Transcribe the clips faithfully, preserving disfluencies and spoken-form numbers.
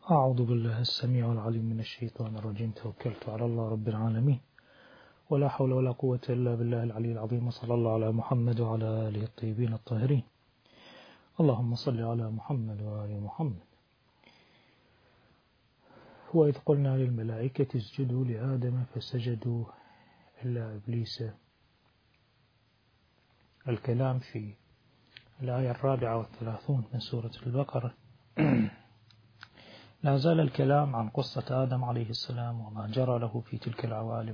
أعوذ بالله السميع العليم من الشيطان الرجيم. توكلت على الله رب العالمين ولا حول ولا قوة إلا بالله العلي العظيم. وصلى الله على محمد وعلى آله الطيبين الطاهرين. اللهم صل على محمد وآل محمد. وإذ قلنا للملائكة اسجدوا لآدم فسجدوا إلا إبليس. الكلام في الآية الرابعة والثلاثون من سورة البقرة. لا زال الكلام عن قصة آدم عليه السلام وما جرى له في تلك العوالم،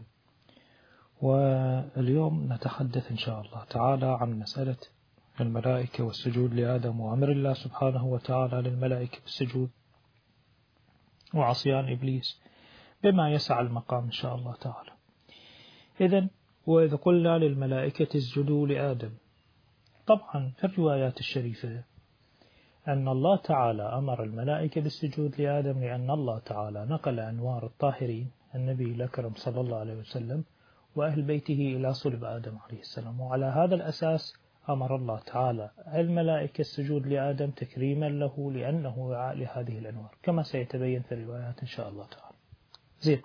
واليوم نتحدث إن شاء الله تعالى عن مسألة الملائكة والسجود لآدم وأمر الله سبحانه وتعالى للملائكة بالسجود وعصيان إبليس بما يسع المقام إن شاء الله تعالى. إذن وإذ قلنا للملائكة اسجدوا لآدم، طبعا في الروايات الشريفة أن الله تعالى أمر الملائكة بالسجود لآدم لأن الله تعالى نقل أنوار الطاهرين النبي الأكرم صلى الله عليه وسلم وأهل بيته إلى صلب آدم عليه السلام، وعلى هذا الأساس أمر الله تعالى الملائكة السجود لآدم تكريما له لأنه وعاء لهذه الأنوار كما سيتبين في الروايات إن شاء الله تعالى. زين،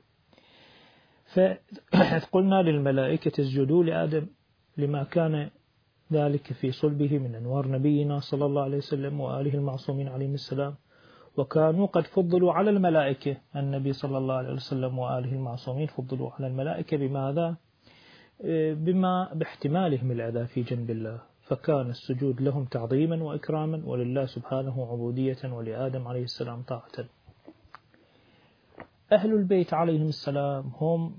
فقلنا للملائكة اسجدوا لآدم لما كان ذلك في صلبه من أنوار نبينا صلى الله عليه وسلم وآله المعصومين عليهم السلام، وكانوا قد فضلوا على الملائكة. النبي صلى الله عليه وسلم وآله المعصومين فضلوا على الملائكة بماذا؟ بما باحتمالهم الأذى في جنب الله، فكان السجود لهم تعظيما وإكراما، ولله سبحانه عبودية، ولآدم عليه السلام طاعة. أهل البيت عليهم السلام هم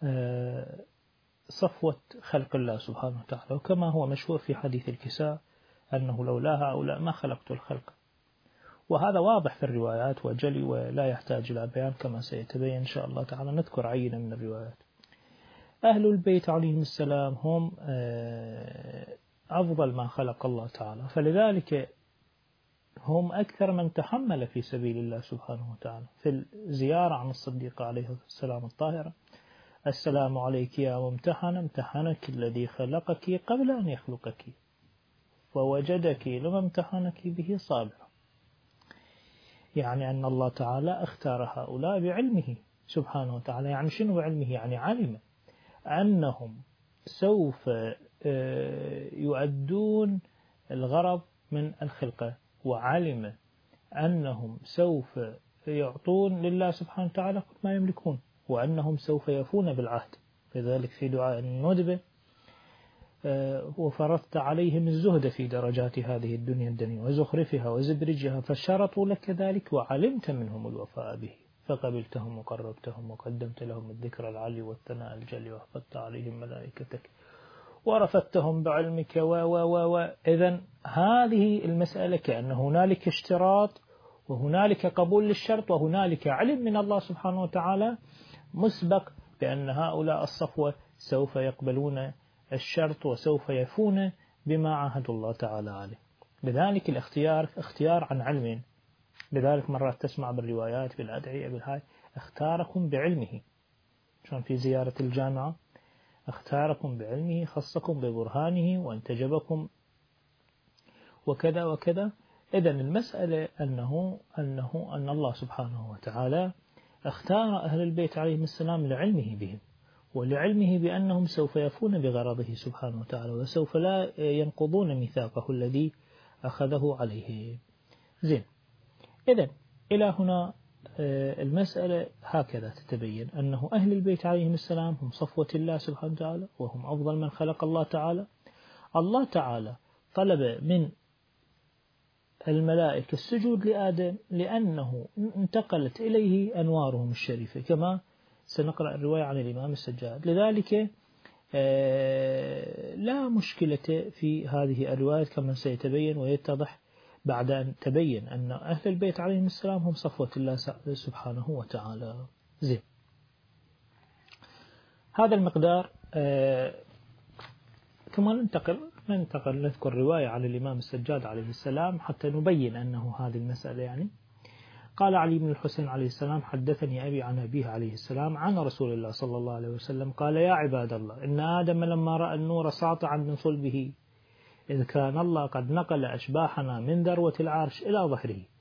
صفوة خلق الله سبحانه وتعالى، وكما هو مشهور في حديث الكساء أنه لولا هؤلاء ما خلقت الخلق، وهذا واضح في الروايات وجلي ولا يحتاج إلى بيان كما سيتبين إن شاء الله تعالى. نذكر عينة من الروايات. أهل البيت عليهم السلام هم أفضل ما خلق الله تعالى، فلذلك هم أكثر من تحمل في سبيل الله سبحانه وتعالى. في الزيارة عن الصديق عليه السلام الطاهرة: السلام عليك يا ممتحنة، امتحنك الذي خلقك قبل أن يخلقك فوجدك لما امتحنك به صابرا. يعني أن الله تعالى اختار هؤلاء بعلمه سبحانه وتعالى. يعني شنو بعلمه؟ يعني علم أنهم سوف يؤدون الغرض من الخلقة، وعلم أنهم سوف يعطون لله سبحانه وتعالى ما يملكون، وأنهم سوف يفون بالعهد. لذلك في دعاء الندبة: وفرضت عليهم الزهد في درجات هذه الدنيا الدنيا وزخرفها وزبرجها فشرطوا لك ذلك وعلمت منهم الوفاء به فقبلتهم وقربتهم وقدمت لهم الذكر العلي والثناء الجلي وأخفضت عليهم ملائكتك ورفدتهم بعلمك و و و و إذن هذه المسألة كأن هنالك اشتراط وهنالك قبول للشرط وهنالك علم من الله سبحانه وتعالى مسبق بأن هؤلاء الصفوة سوف يقبلون الشرط وسوف يفون بما عهد الله تعالى عليه. لذلك الاختيار اختيار عن علم. لذلك مرات تسمع بالروايات بالأدعية بالهاي: اختاركم بعلمه، شلون في زيارة الجامعة: اختاركم بعلمه، خصكم ببرهانه، وانتجبكم وكذا وكذا. إذن المسألة أنه أنه أن الله سبحانه وتعالى اختار أهل البيت عليهم السلام لعلمه بهم ولعلمه بأنهم سوف يفون بغرضه سبحانه وتعالى وسوف لا ينقضون ميثاقه الذي أخذه عليه. زين، إذن إلى هنا المسألة هكذا تتبين أنه أهل البيت عليهم السلام هم صفوة الله سبحانه وتعالى وهم أفضل من خلق الله تعالى. الله تعالى طلب من الملائكة السجود لآدم لأنه انتقلت إليه أنوارهم الشريفة كما سنقرأ الرواية عن الإمام السجاد. لذلك لا مشكلة في هذه الرواية كما سيتبين ويتضح بعد أن تبين أن أهل البيت عليهم السلام هم صفوة الله سبحانه وتعالى. زين، هذا المقدار. ثم ننتقل ننتقل نذكر رواية عن الإمام السجاد عليه السلام حتى نبين أنه هذه المسألة. يعني قال علي بن الحسين عليه السلام: حدثني أبي عن أبيه عليه السلام عن رسول الله صلى الله عليه وسلم قال: يا عباد الله، إن آدم لما رأى النور ساطعا من صلبه إذ كان الله قد نقل أشباحنا من ذروة العرش إلى ظهره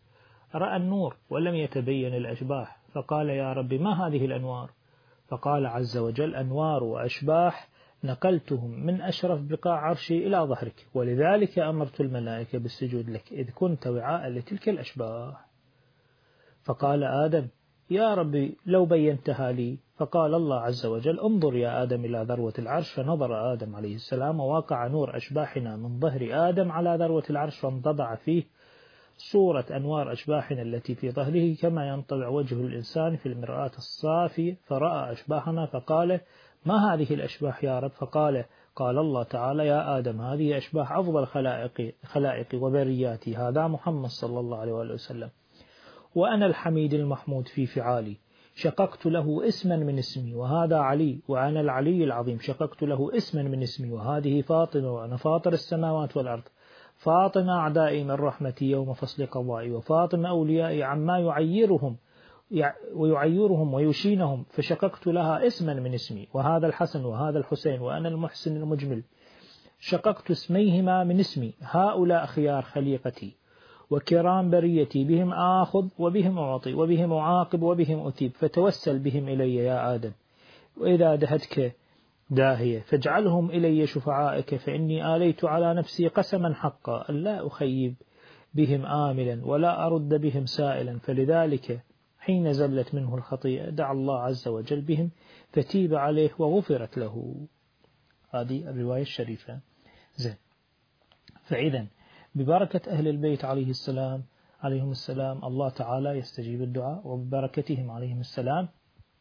رأى النور ولم يتبين الأشباح، فقال يا رب ما هذه الأنوار؟ فقال عز وجل أنوار وأشباح نقلتهم من أشرف بقاع عرشي إلى ظهرك، ولذلك أمرت الملائكة بالسجود لك إذ كنت وعاء لتلك الأشباح. فقال آدم يا ربي لو بينتها لي. فقال الله عز وجل انظر يا آدم إلى ذروة العرش. فنظر آدم عليه السلام ووقع نور أشباحنا من ظهر آدم على ذروة العرش، فانطبع فيه صورة أنوار أشباحنا التي في ظهره كما ينطبع وجه الإنسان في المرآة الصافية. فرأى أشباحنا فقال ما هذه الأشباح يا رب؟ فقال قال الله تعالى يا آدم هذه أشباح أفضل خلائق خلائق وبرياتي، هذا محمد صلى الله عليه وسلم، وأنا الحميد المحمود في فعالي، شققت له اسما من اسمي، وهذا علي وأنا العلي العظيم، شققت له اسما من اسمي، وهذه فاطمة وأنا فاطر السماوات والأرض، فاطمة أعدائي من رحمتي يوم فصل قضائي، وفاطمة أوليائي عما يعيرهم ويعيرهم ويشينهم، فشققت لها اسما من اسمي، وهذا الحسن وهذا الحسين وأنا المحسن المجمل، شققت اسميهما من اسمي، هؤلاء خيار خليقتي وكرام بريتي، بهم آخذ وبهم أعطي وبهم أعاقب وبهم أتيب، فتوسل بهم إلي يا آدم، وإذا دهتك داهية فاجعلهم إلي شفعائك، فإني آليت على نفسي قسما حقا ألا أخيب بهم آملا ولا أرد بهم سائلا، فلذلك حين زلت منه الخطيئة دعا الله عز وجل بهم فتيب عليه وغفرت له. هذه الرواية الشريفة. زين. فإذا ببركة أهل البيت عليه السلام عليهم السلام الله تعالى يستجيب الدعاء، وببركتهم عليهم السلام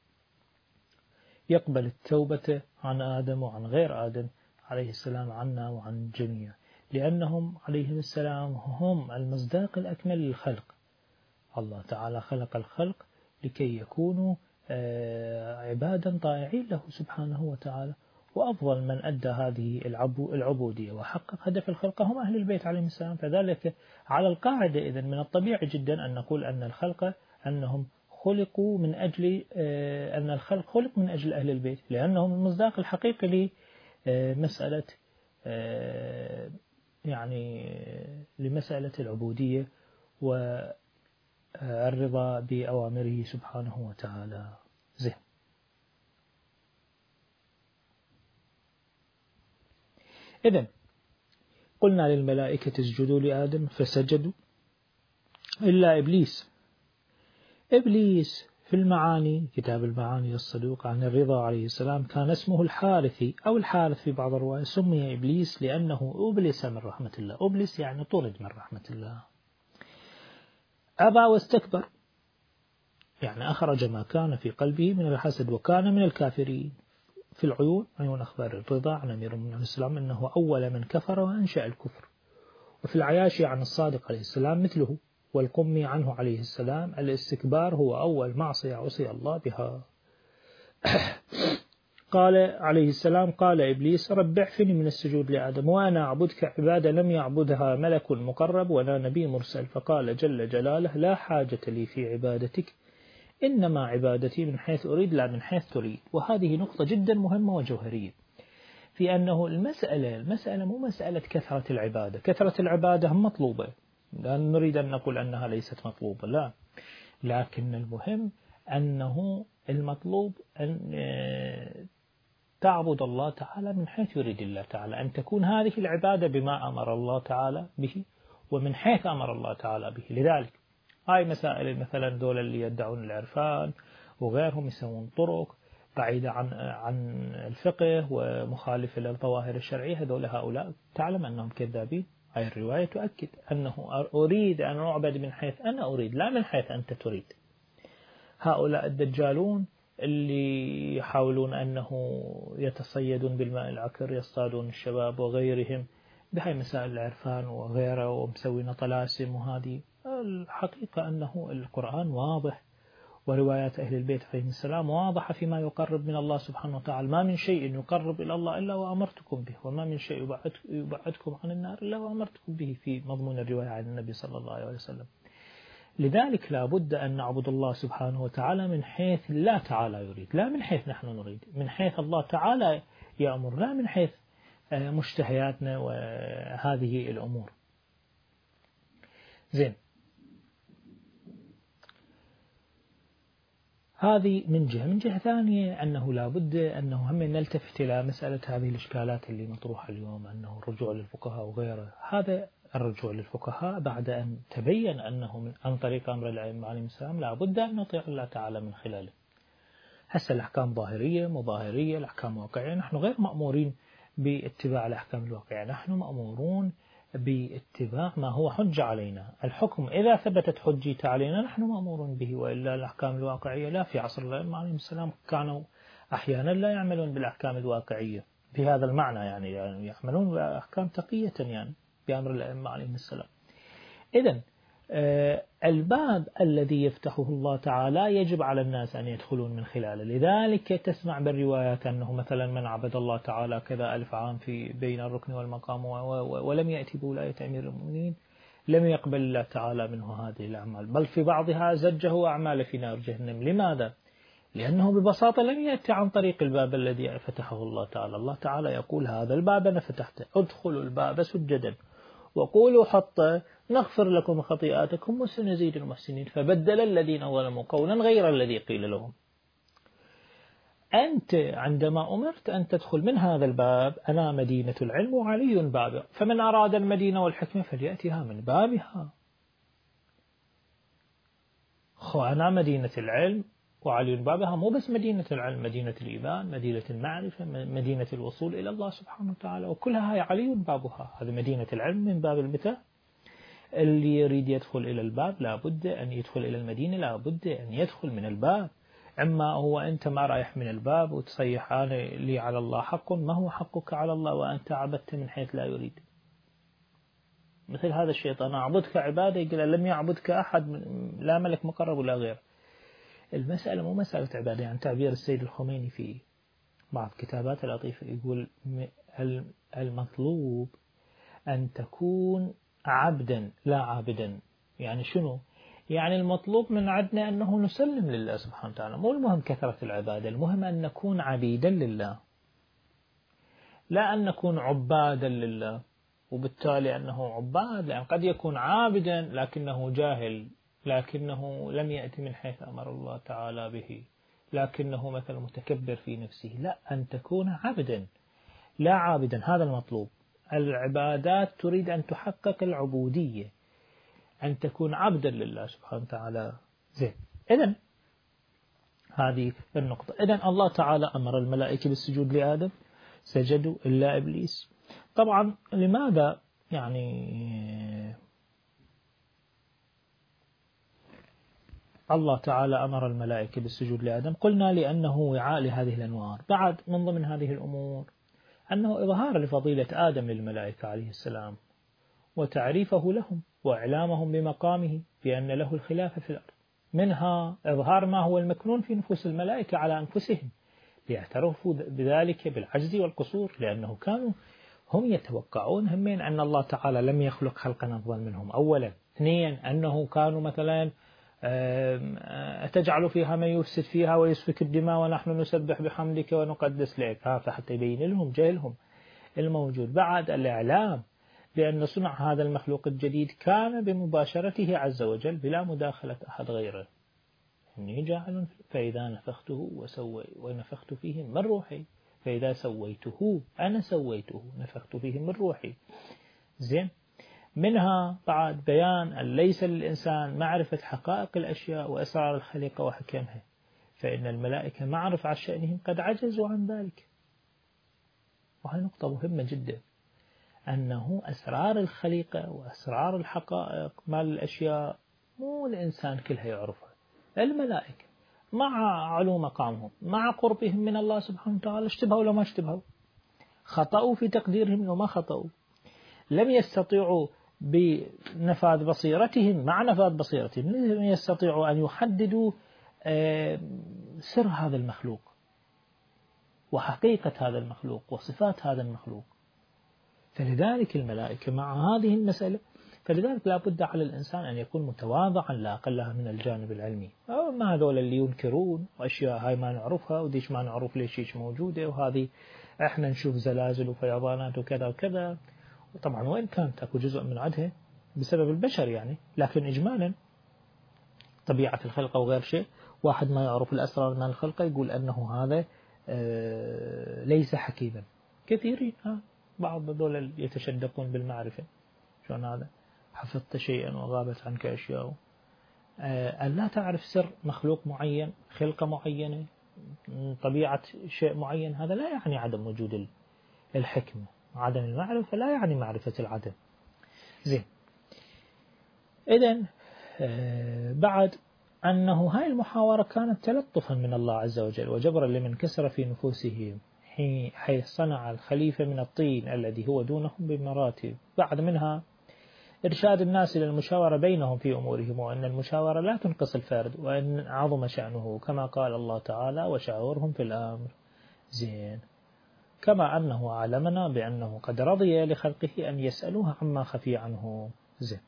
يقبل التوبة عن آدم وعن غير آدم عليه السلام، عنا وعن الجميع، لأنهم عليهم السلام هم المصداق الأكمل للخلق. الله تعالى خلق الخلق لكي يكونوا عبادا طائعين له سبحانه وتعالى، وأفضل من أدى هذه العبودية وحقق هدف الخلق هم أهل البيت عليهم السلام. فذلك على القاعدة إذن من الطبيعي جدا أن نقول أن الخلق أنهم خلقوا من أجل أن الخلق خلق من أجل أهل البيت، لأنهم المصداق الحقيقي لمسألة يعني لمسألة العبودية والرضا بأوامره سبحانه وتعالى. زين. إذن قلنا للملائكة اسجدوا لآدم فسجدوا إلا إبليس. إبليس في المعاني كتاب المعاني للصدوق عن الرضا عليه السلام كان اسمه الحارثي أو الحارث في بعض الروايات، سمي إبليس لأنه أبلس من رحمة الله. أبلس يعني طرد من رحمة الله، أبى واستكبر، يعني أخرج ما كان في قلبه من الحسد وكان من الكافرين. في العيون عيون أخبار الرضا عن أمير المؤمنين عليه السلام أنه أول من كفر وأنشأ الكفر. وفي العياشي عن الصادق عليه السلام مثله. والقمي عنه عليه السلام الاستكبار هو أول معصية عصي الله بها. قال عليه السلام قال إبليس رب اعفني من السجود لآدم وأنا أعبدك عبادة لم يعبدها ملك مقرب ولا نبي مرسل. فقال جل جلاله لا حاجة لي في عبادتك، إنما عبادتي من حيث أريد لا من حيث تريد. وهذه نقطة جدا مهمة وجوهرية في أنه المسألة المسألة مو مسألة كثرة العبادة. كثرة العبادة مطلوبة، لا نريد أن نقول أنها ليست مطلوبة، لا، لكن المهم أنه المطلوب أن تعبد الله تعالى من حيث يريد الله تعالى، أن تكون هذه العبادة بما أمر الله تعالى به ومن حيث أمر الله تعالى به. لذلك هاي مسائل مثلا دول اللي يدعون العرفان وغيرهم يسوون طرق بعيدة عن عن الفقه ومخالفة للظواهر الشرعية، هذول هؤلاء تعلم أنهم كذابين. هاي الرواية تؤكد أنه أريد أن أعبد من حيث أنا أريد لا من حيث أنت تريد. هؤلاء الدجالون اللي يحاولون أنه يتصيدون بالماء العكر، يصطادون الشباب وغيرهم بهاي مسائل العرفان وغيره ومسوين طلاسم، وهذه الحقيقة أنه القرآن واضح وروايات أهل البيت عليهم السلام واضحة فيما يقرب من الله سبحانه وتعالى. ما من شيء يقرب إلى الله إلا وأمرتكم به، وما من شيء يبعدكم عن النار إلا وأمرتكم به، في مضمون الرواية عن النبي صلى الله عليه وسلم. لذلك لا بد أن نعبد الله سبحانه وتعالى من حيث الله تعالى يريد لا من حيث نحن نريد، من حيث الله تعالى يأمر لا من حيث مشتهياتنا وهذه الأمور. زين. هذه من جهة. من جهة ثانية أنه لا بد أنه هم نلتفت إلى مسألة هذه الإشكالات اللي مطروحة اليوم، أنه الرجوع للفقهاء وغيره. هذا الرجوع للفقهاء بعد أن تبين أنه من عن طريق أمر الأئمة عليهم السلام لا بد أن نطيع الله تعالى من خلاله. هسه الأحكام ظاهرية مظاهرية، الأحكام واقعية، نحن غير مأمورين باتباع الأحكام الواقعية، نحن مأمورون باتباع ما هو حجة علينا. الحكم إذا ثبتت حجيته علينا نحن مأمورون به، وإلا الأحكام الواقعية لا. في عصر الأئمة عليهم السلام كانوا أحيانا لا يعملون بالأحكام الواقعية بهذا المعنى، يعني, يعني يعملون بأحكام تقية يعني بأمر الأئمة عليهم السلام. إذن آه الباب الذي يفتحه الله تعالى يجب على الناس أن يدخلون من خلاله. لذلك تسمع بالروايات أنه مثلا من عبد الله تعالى كذا ألف عام في بين الركن والمقام ولم يأتي بولاية أمير المؤمنين لم يقبل الله تعالى منه هذه الأعمال، بل في بعضها زجه أعمال في نار جهنم. لماذا؟ لأنه ببساطة لم يأتي عن طريق الباب الذي فتحه الله تعالى. الله تعالى يقول هذا الباب أنا فتحته، ادخلوا الباب سجدا وقولوا حتى نغفر لكم خطيئاتكم وسنزيد المحسنين. فبدل الذين ظلموا قولا غير الذي قيل لهم. أنت عندما أمرت أن تدخل من هذا الباب، أنا مدينة العلم وعلي بابها، فمن أراد المدينة والحكمة فليأتها من بابها. خو أنا مدينة العلم وعلي بابها، مو بس مدينة العلم، مدينة الإيمان، مدينة المعرفة، مدينة الوصول إلى الله سبحانه وتعالى، وكلها هي علي بابها. هذه مدينة العلم من باب المثال. اللي يريد يدخل إلى الباب لابد أن يدخل إلى المدينة، لابد أن يدخل من الباب. أما هو أنت ما رايح من الباب وتصيح أنا لي على الله حق، ما هو حقك على الله وأنت عبدت من حيث لا يريد. مثل هذا الشيطان أعبدك عبادة، يقول لم يعبدك أحد، لا ملك مقرب ولا غير. المسألة مو مسألة عبادة. يعني تعبير السيد الخميني في بعض كتابات اللطيفة يقول المطلوب أن تكون عبدا لا عابدا. يعني شنو؟ يعني المطلوب من عندنا أنه نسلم لله سبحانه وتعالى، مو المهم كثرة العبادة، المهم أن نكون عبيدا لله، لا أن نكون عبادا لله. وبالتالي أنه عباد، لأن قد يكون عابدا لكنه جاهل، لكنه لم يأتي من حيث أمر الله تعالى به، لكنه مثلا متكبر في نفسه. لا، أن تكون عبدا لا عابدا، هذا المطلوب. العبادات تريد أن تحقق العبودية، أن تكون عبدا لله سبحانه وتعالى. زين، إذن هذه النقطة. إذن الله تعالى أمر الملائكة بالسجود لآدم، سجدوا إلا إبليس. طبعا لماذا يعني الله تعالى أمر الملائكة بالسجود لآدم؟ قلنا لأنه وعاء لهذه الأنوار. بعد من ضمن هذه الأمور أنه إظهار لفضيلة آدم للملائكة عليه السلام، وتعريفه لهم وإعلامهم بمقامه بأن له الخلافة في الأرض. منها إظهار ما هو المكنون في نفوس الملائكة على أنفسهم، ليعترفوا بذلك بالعجز والقصور، لأنه كانوا هم يتوقعون همين أن الله تعالى لم يخلق خلقا أفضل منهم أولا. اثنيا أنه كانوا مثلا أتجعل فيها من يفسد فيها ويسفك الدماء ونحن نسبح بحمدك ونقدس لك، فحتى يبين لهم جهلهم الموجود. بعد الإعلام بأن صنع هذا المخلوق الجديد كان بمباشرته عز وجل بلا مداخلة أحد غيره. إني جاعل فإذا نفخته وسوي ونفخت فيه من روحي، فإذا سويته أنا سويته نفخت فيه من روحي. زين، منها بعد بيان أن ليس للإنسان معرفة حقائق الأشياء وأسرار الخليقة وحكمها، فإن الملائكة معرفة عن شأنهم قد عجزوا عن ذلك. وهي نقطة مهمة جدا، أنه أسرار الخليقة وأسرار الحقائق مال الأشياء مو الإنسان كلها يعرفها. الملائكة مع علو مقامهم، مع قربهم من الله سبحانه وتعالى، اشتبهوا ولا ما اشتبهوا، خطأوا في تقديرهم وما خطأوا، لم يستطيعوا بنفاذ بصيرتهم مع نفاذ بصيرتهم لم يستطيعوا أن يحددوا سر هذا المخلوق وحقيقة هذا المخلوق وصفات هذا المخلوق. فلذلك الملائكة مع هذه المسألة، فلذلك لا بد على الإنسان أن يكون متواضعا لا أقلها من الجانب العلمي. ما هذول اللي ينكرون وأشياء هاي ما نعرفها وديش ما نعرف ليش هيش موجودة، وهذه احنا نشوف زلازل وفيضانات وكذا وكذا. طبعا وإن كانت أكو جزء من عدها بسبب البشر يعني، لكن إجمالا طبيعة الخلقة وغير شيء. واحد ما يعرف الأسرار من الخلقة يقول أنه هذا ليس حكيما. كثيرين بعض هذول يتشدقون بالمعرفة. شلون هذا؟ حفظت شيئا وغابت عنك أشياء. أن لا تعرف سر مخلوق معين، خلقة معينة، طبيعة شيء معين، هذا لا يعني عدم وجود الحكمة. عدم المعرفة لا يعني معرفة العدم. زين. إذن بعد أنه هاي المحاورة كانت تلطفا من الله عز وجل وجبرا لمن كسر في نفوسهم، حيث صنع الخليفة من الطين الذي هو دونهم بمراتب. بعد منها إرشاد الناس إلى المشاورة بينهم في أمورهم، وأن المشاورة لا تنقص الفرد، وأن عظم شأنه كما قال الله تعالى وشاورهم في الأمر. زين. كما أنه علمنا بأنه قد رضي لخلقه أن يسألوه عما خفي عنه. زين.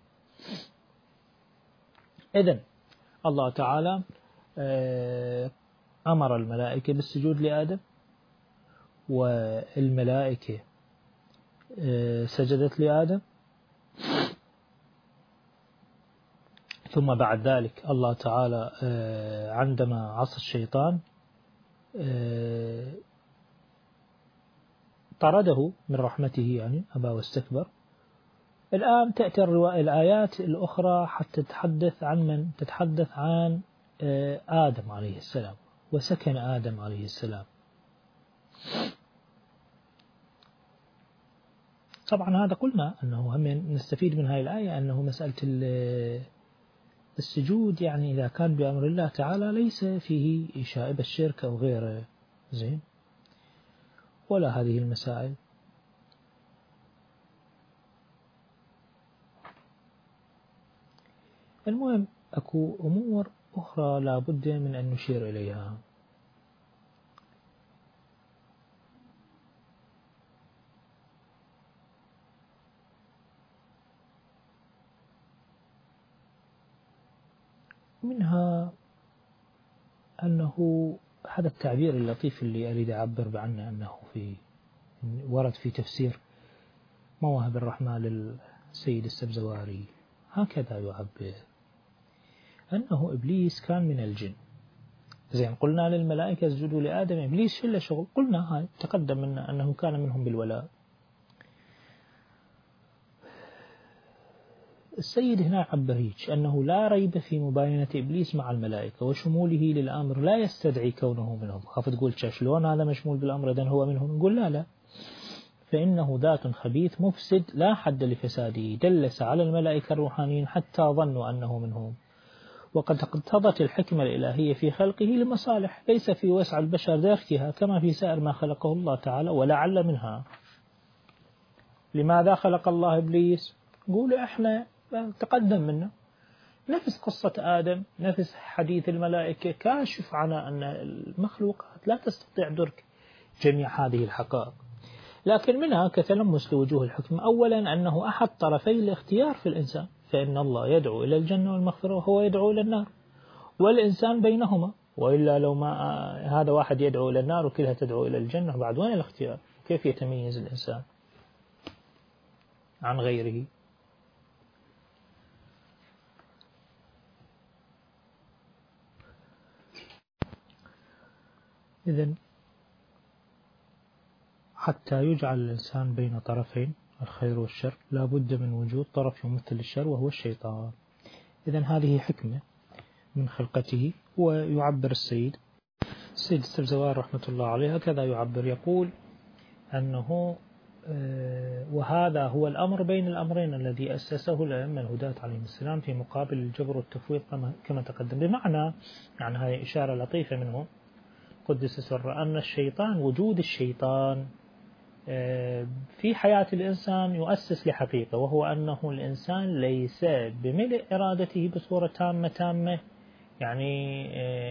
إذن الله تعالى أمر الملائكة بالسجود لآدم، والملائكة سجدت لآدم. ثم بعد ذلك الله تعالى عندما عصى الشيطان طرده من رحمته، يعني أبى واستكبر. الآن تأتي الآيات الأخرى حتى تتحدث عن من؟ تتحدث عن آدم عليه السلام، وسكن آدم عليه السلام. طبعا هذا قلنا أنه هم نستفيد من هذه الآية أنه مسألة السجود يعني إذا كان بأمر الله تعالى ليس فيه شائبة الشرك أو غيره. زين. ولا هذه المسائل. المهم أكو أمور أخرى لا بد من أن نشير إليها. منها أنه هذا التعبير اللطيف اللي أريد أعبر عنه، أنه في ورد في تفسير مواهب الرحمن للسيد السبزواري هكذا يعبر أنه إبليس كان من الجن. زين. قلنا للملائكة اسجدوا لآدم، إبليس شو شغل؟ قلنا هاي تقدم منا أنه كان منهم بالولاء. السيد هنا عبر هيك أنه لا ريب في مباينة إبليس مع الملائكة وشموله للأمر لا يستدعي كونه منهم. خاف تقول شلون هذا مشمول بالأمر إذن هو منهم؟ نقول لا لا، فإنه ذات خبيث مفسد لا حد لفساده، دلس على الملائكة الروحانيين حتى ظنوا أنه منهم. وقد اقتضت الحكمة الإلهية في خلقه لمصالح ليس في وسع البشر دركها كما في سائر ما خلقه الله تعالى، ولعل منها. لماذا خلق الله إبليس؟ نقول إحنا تقدم منا نفس قصة آدم، نفس حديث الملائكة، كاشف عن أن المخلوقات لا تستطيع درك جميع هذه الحقائق. لكن منها كتلمس لوجوه الحكمة. أولا أنه أحد طرفي الاختيار في الإنسان، فإن الله يدعو إلى الجنة والمغفرة وهو يدعو إلى النار، والإنسان بينهما. وإلا لو ما هذا واحد يدعو إلى النار وكلها تدعو إلى الجنة، بعد وين الاختيار؟ كيف يتميز الإنسان عن غيره؟ إذن حتى يجعل الإنسان بين طرفين الخير والشر لا بد من وجود طرف يمثل الشر وهو الشيطان. إذن هذه حكمة من خلقته. ويعبر السيد السيد السبزوار رحمة الله عليه هكذا يعبر، يقول أنه وهذا هو الأمر بين الأمرين الذي أسسه الأئمة الهداة عليهم السلام في مقابل الجبر والتفويض كما تقدم. بمعنى يعني هذه إشارة لطيفة منه قدس سر أن الشيطان، وجود الشيطان في حياة الإنسان يؤسس لحقيقة، وهو أنه الإنسان ليس بملء إرادته بصورة تامة تامة يعني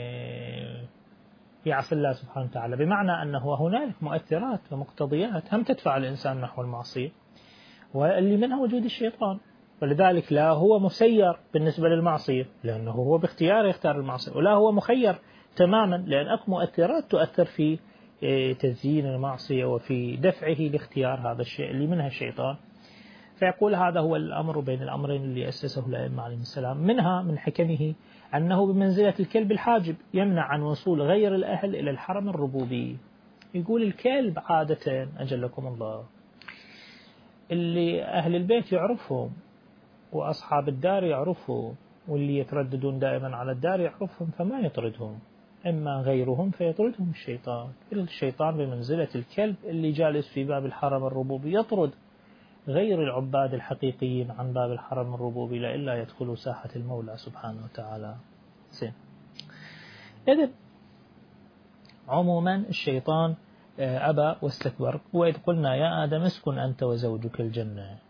يعصي الله سبحانه وتعالى، بمعنى أنه هنالك مؤثرات ومقتضيات هم تدفع الإنسان نحو المعصية، واللي منها وجود الشيطان. ولذلك لا هو مسير بالنسبة للمعصية لأنه هو باختياره يختار المعصية، ولا هو مخير تماما لأن أكو مؤثرات تؤثر في تزيين المعصية وفي دفعه لاختيار هذا الشيء اللي منها الشيطان. فيقول هذا هو الأمر بين الأمرين اللي أسسه الأئمة عليهم السلام. منها من حكمه أنه بمنزلة الكلب الحاجب يمنع عن وصول غير الأهل إلى الحرم الربوبي. يقول الكلب عادة أجلكم الله اللي أهل البيت يعرفهم وأصحاب الدار يعرفهم واللي يترددون دائما على الدار يعرفهم فما يطردهم، إما غيرهم فيطردهم الشيطان. الشيطان بمنزلة الكلب اللي جالس في باب الحرم الربوبي يطرد غير العباد الحقيقيين عن باب الحرم الربوبي لئلا يدخلوا ساحة المولى سبحانه وتعالى. زين. إذن عموما الشيطان أبى واستكبر. وإذ قلنا يا آدم اسكن أنت وزوجك الجنة.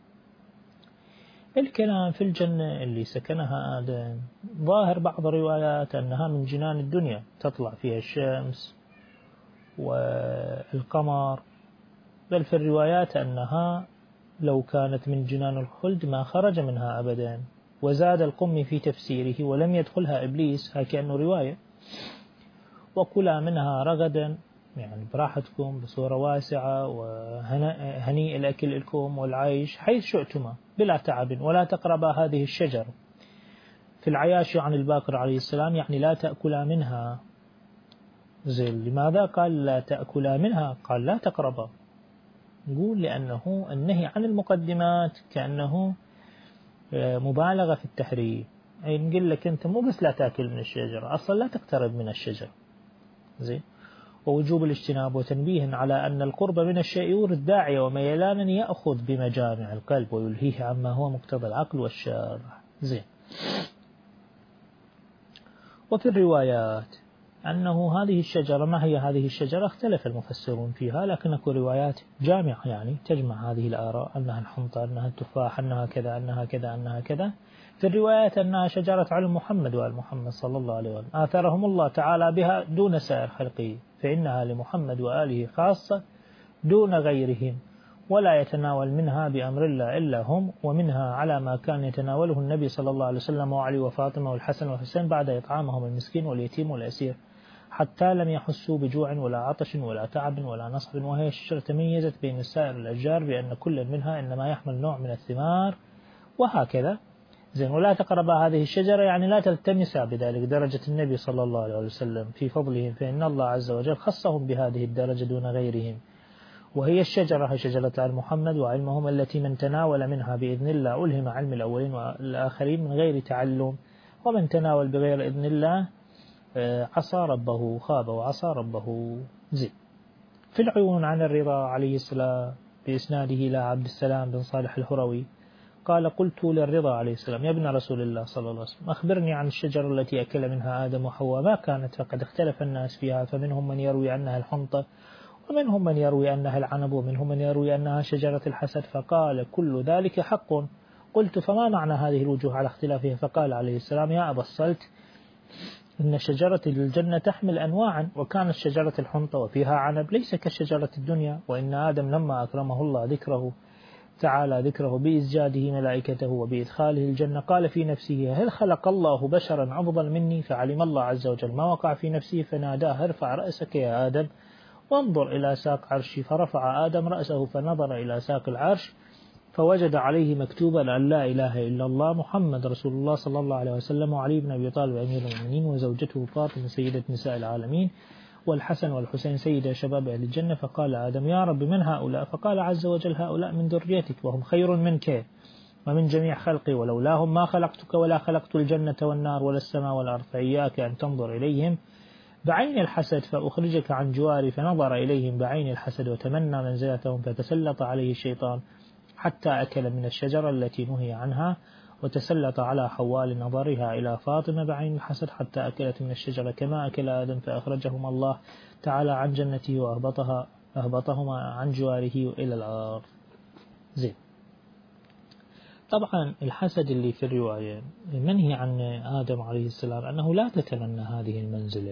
الكلام في الجنة اللي سكنها آدم ظاهر بعض الروايات أنها من جنان الدنيا تطلع فيها الشمس والقمر، بل في الروايات أنها لو كانت من جنان الخلد ما خرج منها أبدا. وزاد القمي في تفسيره ولم يدخلها إبليس، هكأنه رواية. وكلا منها رغدا يعني براحتكم بصورة واسعة وهنيء الأكل لكم والعيش حيث شئتما بلا تعب ولا تقربا هذه الشجر. في العياشي عن الباقر عليه السلام يعني لا تأكلا منها. زين. لماذا قال لا تأكلا منها؟ قال لا تقربا. نقول لأنه النهي عن المقدمات كأنه مبالغة في التحريم، أي نقول لك أنت مو بس لا تأكل من الشجرة، أصلا لا تقترب من الشجر. زين. ووجوب الاجتناب وتنبيه على أن القرب من الشيء يورد داعية وميلانا يأخذ بمجامع القلب ويلهيه عما هو مقتضى العقل والشرع. زين. وفي الروايات أنه هذه الشجرة ما هي هذه الشجرة اختلف المفسرون فيها، لكن أكو روايات جامعة يعني تجمع هذه الآراء أنها الحنطة أنها التفاح أنها كذا أنها كذا أنها كذا. في الروايات أنها شجرة علم محمد وآل محمد صلى الله عليه وسلم آثرهم الله تعالى بها دون سائر خلقه، فإنها لمحمد وآله خاصة دون غيرهم، ولا يتناول منها بأمر الله إلا هم، ومنها على ما كان يتناوله النبي صلى الله عليه وسلم وعلي وفاطمة والحسن والحسين بعد إطعامهم المسكين واليتيم والأسير حتى لم يحسوا بجوع ولا عطش ولا تعب ولا نصب. وهي الشجرة تميزت بين سائر الأشجار بأن كل منها إنما يحمل نوع من الثمار وهكذا. زين. ولا تقرب هذه الشجرة يعني لا تلتمسا بذلك درجة النبي صلى الله عليه وسلم في فضلهم، فإن الله عز وجل خصهم بهذه الدرجة دون غيرهم. وهي الشجرة هي شجرة آل محمد وعلمهم التي من تناول منها بإذن الله ألهم علم الأولين والآخرين من غير تعلم، ومن تناول بغير إذن الله عصى ربه خاب وعصى ربه. زين. في العيون عن الرضا عليه السلام بإسناده إلى عبد السلام بن صالح الهروي قال قلت للرضا عليه السلام يا ابن رسول الله صلى الله عليه وسلم أخبرني عن الشجرة التي أكل منها آدم وحواء ما كانت، فقد اختلف الناس فيها، فمنهم من يروي أنها الحنطة ومنهم من يروي أنها العنب ومنهم من يروي أنها شجرة الحسد، فقال كل ذلك حق. قلت فما معنى هذه الوجوه على اختلافها؟ فقال عليه السلام يا أبا الصلت إن شجرة الجنة تحمل أنواعا، وكانت شجرة الحنطة وفيها عنب ليس كشجرة الدنيا، وإن آدم لما أكرمه الله ذكره تعالى ذكره بإسجاده ملائكته وبإدخاله الجنة قال في نفسه هل خلق الله بشرا أفضل مني؟ فعلم الله عز وجل ما وقع في نفسه فناداه ارفع رأسك يا آدم وانظر إلى ساق عرشي، فرفع آدم رأسه فنظر إلى ساق العرش فوجد عليه مكتوبا أن لا إله إلا الله محمد رسول الله صلى الله عليه وسلم وعلي بن أبي طالب أمير المؤمنين وزوجته فاطمة سيدة نساء العالمين والحسن والحسين سيد شباب أهل الجنة. فقال آدم يا رب من هؤلاء؟ فقال عز وجل هؤلاء من ذريتك وهم خير منك ومن جميع خلقي، ولولاهم ما خلقتك ولا خلقت الجنة والنار ولا السماء والأرض، فإياك أن تنظر إليهم بعين الحسد فأخرجك عن جواري. فنظر إليهم بعين الحسد وتمنى منزلتهم فتسلط عليه الشيطان حتى أكل من الشجرة التي نهي عنها، وتسلط على حواء لنظرها إلى فاطمة بعين الحسد حتى أكلت من الشجرة كما أكل آدم، فأخرجهما الله تعالى عن جنته وأهبطها أهبطهما عن جواره إلى الأرض. زين. طبعا الحسد اللي في الرواية منهي عن آدم عليه السلام أنه لا تتمنى هذه المنزلة،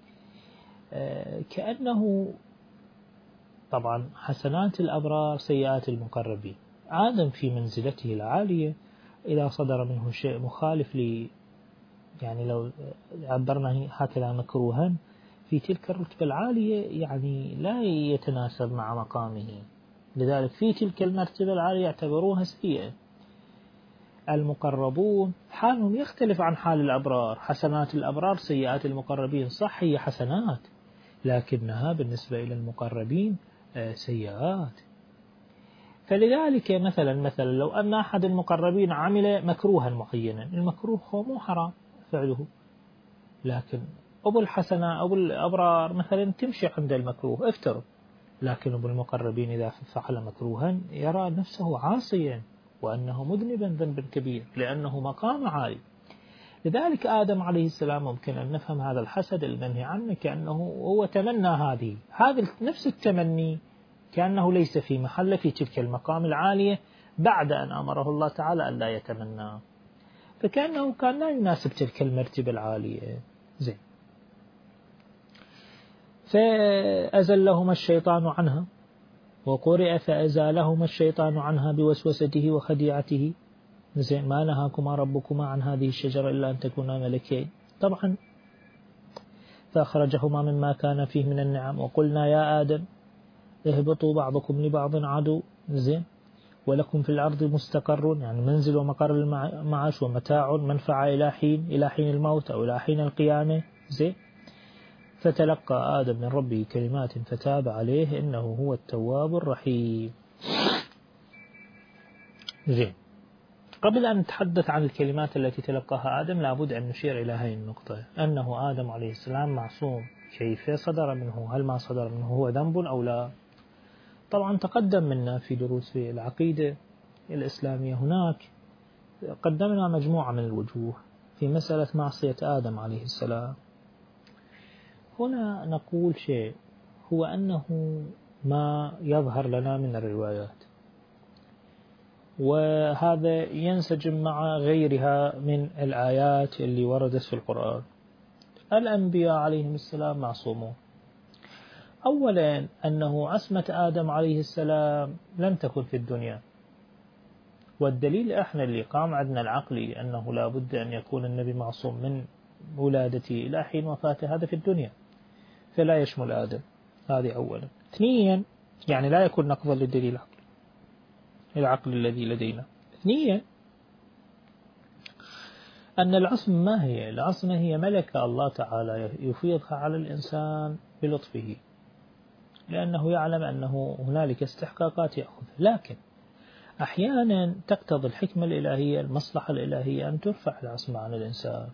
كأنه طبعا حسنات الأبرار سيئات المقربين. آدم في منزلته العالية إذا صدر منه شيء مخالف لي يعني لو عبرنا هكذا مكروها في تلك الرتبة العالية يعني لا يتناسب مع مقامه، لذلك في تلك المرتبة العالية يعتبروها سيئة. المقربون حالهم يختلف عن حال الأبرار. حسنات الأبرار سيئات المقربين، صح هي حسنات، لكنها بالنسبة إلى المقربين سيئات. فلذلك مثلا مثلا لو أن أحد المقربين عمل مكروها معينا، المكروه هو مو حرام فعله، لكن أبو الحسنة أبو الأبرار مثلا تمشي عند المكروه افترض، لكن أبو المقربين إذا فعل مكروها يرى نفسه عاصيا وأنه مذنبا ذنبا كبير لأنه مقام عالي. لذلك آدم عليه السلام ممكن أن نفهم هذا الحسد المنهي عنه كأنه هو تمنى هذه هذا نفس التمني كأنه ليس في محله في تلك المقام العالية بعد أن أمره الله تعالى أن لا يتمنى، فكأنه كان لا يناسب تلك المرتبة العالية. زين، فأزلهما الشيطان عنها، وقرئ فأزالهما الشيطان عنها بوسوسته وخديعته. زين، ما نهاكما ربكما عن هذه الشجرة إلا أن تكونا ملكين. طبعا فأخرجهما مما كان فيه من النعم، وقلنا يا آدم اهبطوا بعضكم لبعض عدو. زين، ولكم في الأرض مستقر، يعني منزل ومقر المعاش ومتاع منفعة إلى حين إلى حين الموت أو إلى حين القيامة. زين، فتلقى آدم من ربه كلمات فتاب عليه إنه هو التواب الرحيم. زين، قبل أن نتحدث عن الكلمات التي تلقاها آدم لابد أن نشير إلى هذه النقطة، أنه آدم عليه السلام معصوم. كيف صدر منه؟ هل ما صدر منه هو ذنب أو لا؟ طبعا تقدم منا في دروس في العقيدة الإسلامية هناك قدمنا مجموعة من الوجوه في مسألة معصية آدم عليه السلام. هنا نقول شيء هو أنه ما يظهر لنا من الروايات، وهذا ينسجم مع غيرها من الآيات اللي وردت في القرآن. الأنبياء عليهم السلام معصومون. أولا أنه عصمة آدم عليه السلام لم تكن في الدنيا، والدليل إحنا اللي قام عندنا العقلي أنه لا بد أن يكون النبي معصوم من ولادته إلى حين وفاته، هذا في الدنيا فلا يشمل آدم. هذه أولا. اثنيا يعني لا يكون نقضا للدليل العقلي العقل الذي لدينا. اثنيا أن العصمة ما هي؟ العصمة هي ملكة الله تعالى يفيضها على الإنسان بلطفه، لأنه يعلم أنه هنالك استحقاقات يأخذها، لكن أحيانا تقتضي الحكمة الإلهية المصلحة الإلهية أن ترفع العصمة عن الإنسان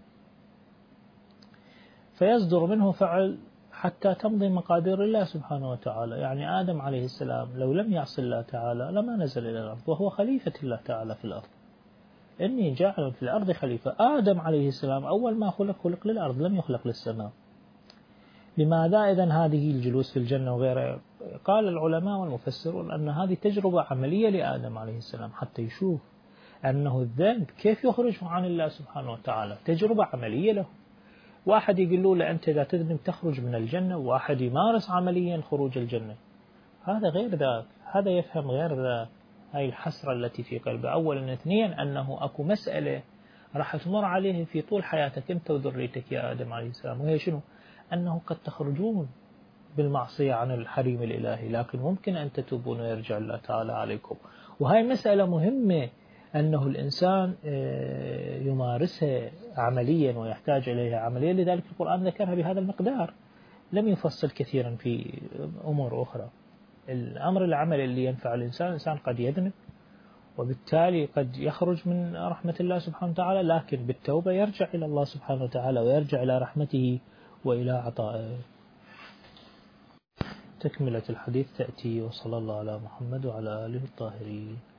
فيصدر منه فعل حتى تمضي مقادير الله سبحانه وتعالى. يعني آدم عليه السلام لو لم يعص الله تعالى لما نزل إلى الأرض، وهو خليفة الله تعالى في الأرض. إني جاعل في الأرض خليفة. آدم عليه السلام أول ما خلق خلق للأرض لم يخلق للسماء. لماذا إذن هذه الجلوس في الجنة وغيرها؟ قال العلماء والمفسرون أن هذه تجربة عملية لآدم عليه السلام حتى يشوف أنه الذنب كيف يخرج عن الله سبحانه وتعالى، تجربة عملية له. واحد يقول له لأنت إذا تذنب تخرج من الجنة، وواحد يمارس عمليا خروج الجنة. هذا غير ذاك، هذا يفهم غير ذاك. هاي الحسرة التي في قلبه. أولا. اثنين أنه أكو مسألة راح تمر عليه في طول حياتك أنت وذريتك يا آدم عليه السلام، وهي شنو؟ أنه قد تخرجون بالمعصية عن الحريم الإلهي، لكن ممكن أن تتوبون ويرجع الله تعالى عليكم. وهي مسألة مهمة أنه الإنسان يمارسها عمليا ويحتاج إليها عمليا. لذلك القرآن ذكرها بهذا المقدار، لم يفصل كثيرا في أمور أخرى. الأمر العمل اللي ينفع الإنسان، الإنسان قد يذنب وبالتالي قد يخرج من رحمة الله سبحانه وتعالى، لكن بالتوبة يرجع إلى الله سبحانه وتعالى ويرجع إلى رحمته وإلى عطائه. تكملة الحديث تأتي، وصلى الله على محمد وعلى آله الطاهرين.